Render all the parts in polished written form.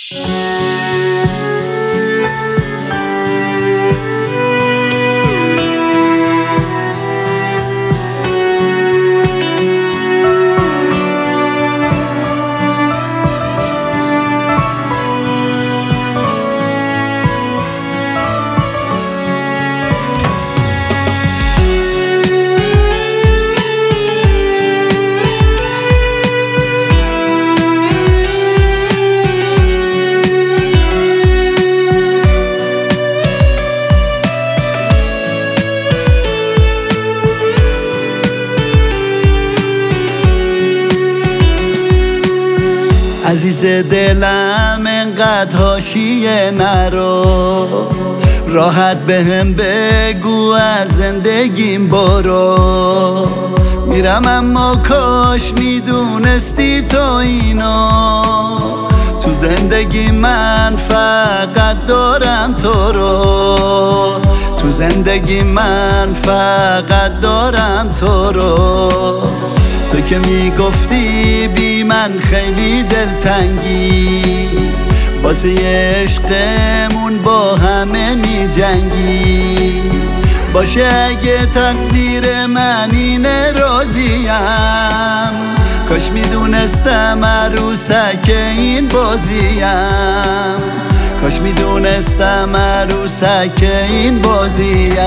عزیز دلم انقدر حاشیه نرو، راحت بهم بگو از زندگیم برو. میرم اما کاش میدونستی تو اینو، تو زندگی من فقط دارم تو رو، تو زندگی من فقط دارم تو رو. تو که میگفتی بی من خیلی دلتنگی، واسه عشقمون با همه میجنگی. باشه اگه تقدیر من اینه راضیم، کاش میدونستم عروسک این بازیم، کاش میدونستم عروسک این بازیم.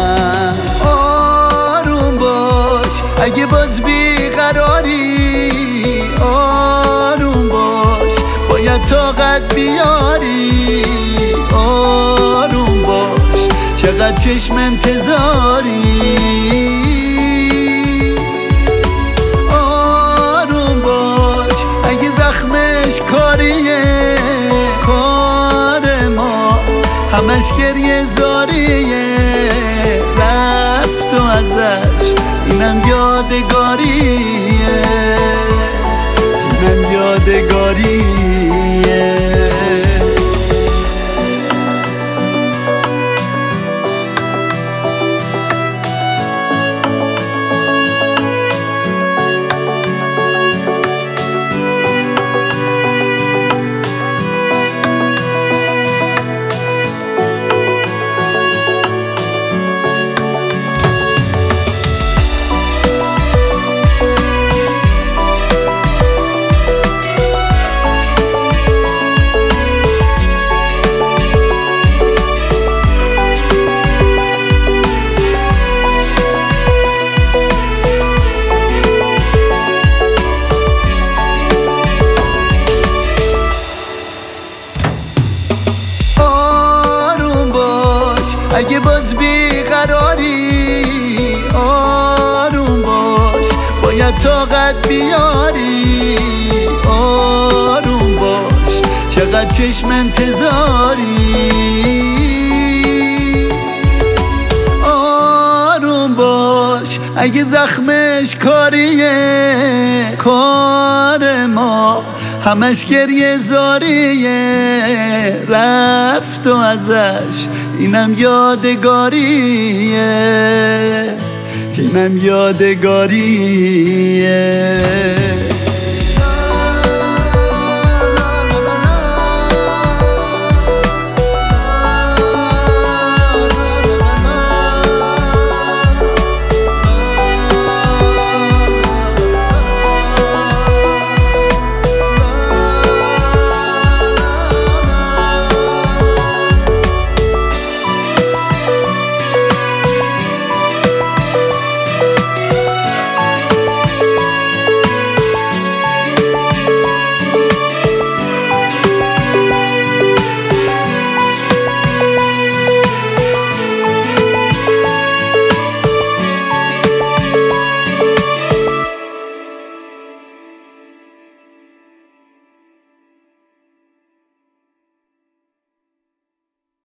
آروم باش اگه باز بیقراری، آروم باش باید طاقت بیاری. آروم باش چقدر چشم انتظاری. آروم باش اگه زخمش کاریه، کار ما همش گریه زاریه. رفت و ازش اینم یادگاریه، اینم یادگاریه. اگه باز بیقراری، آروم باش باید طاقت بیاری. آروم باش چقدر چشم انتظاری. آروم باش اگه زخمش کاریه، کار ما همش گریه زاریه. رفت و ازش اینم یادگاریه، اینم یادگاریه.